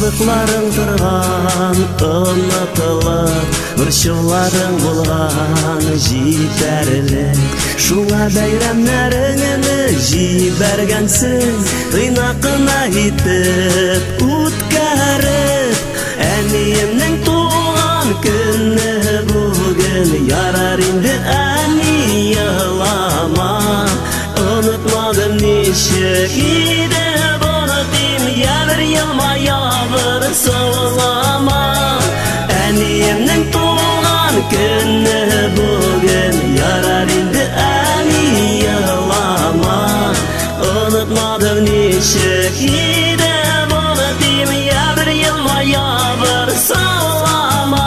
Шатлыкларың торган онытылып, борчуларың булган җитәрлек. Шуңа бәйрәмнәреңне җибәргәнсең, тыйнакына итеп үткәреп. Әниемнең туган көне бүген, ярар инде әни елама. Онытмадым ничек иде онытыйм, ябер елмая бер саулама. Әниемнең туган көне бүген, ярар инде әни елама. Онытмадым ничек иде онытыйм, ябер елмая бер саулама.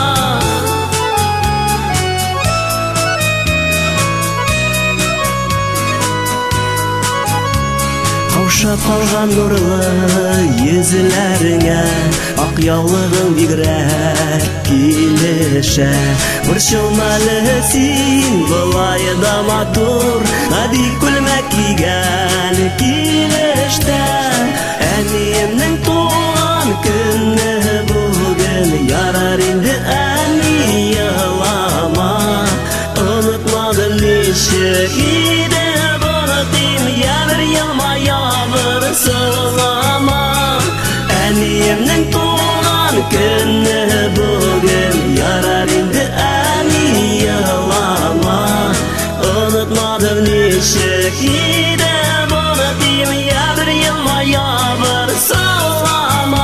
Каушап калган нурлы йөзләреңә ак яулыгың бигрәк килешә. Борчылмалы син болай да матур, бик күлмәк кигән килештә. Әниемнең туган көне бүген, ярар инде әни елама. Онытмадым ничек иде онытыйм, ябер елмая бер саулама. Әниемнең туган көне бүген, ярар инде әни елама. Онытмадым ничек иде онытыйм, ябер елмая бер саулама.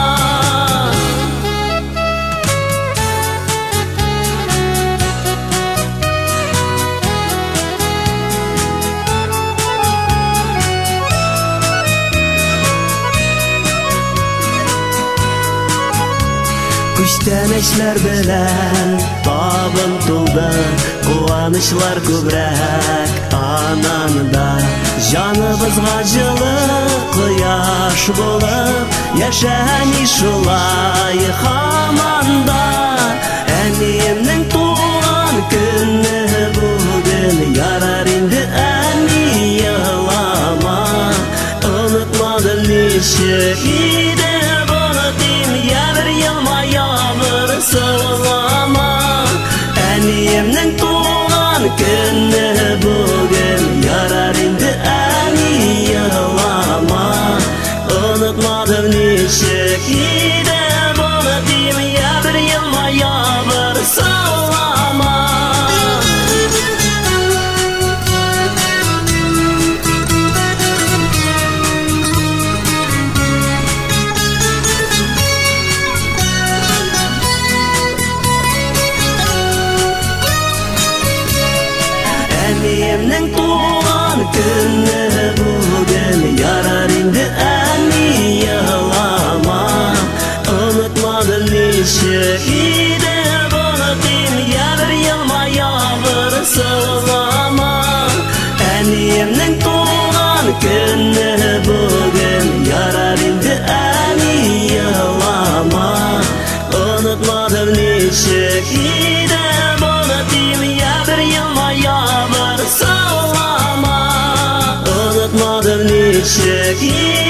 Күчтәнечләр белән табын тулды, куанычлар күбрәк ананда. Җаныбызга җылы кояш булып, яшәни шулай һаманда. Әниемнең туган көне бүген, ярар инде әни елама. Онытмадым ничек иде онытыйм, ябер елмая бер саулама. Әниемнең туган көне бүген, ярар инде әни елама. Онытмадым ничек иде онытыйм, ябер елмая бер саулама. Әниемнең туган көне бүген, ярар инде әни елама. Онытмадым ничек иде онытыйм, ябер елмая бер саулама. Әниемнең туган көне бүген, ярар инде әни елама. Онытмадым ничек иде онытыйм, ябер елмая бер саулама. Unutmadım nичек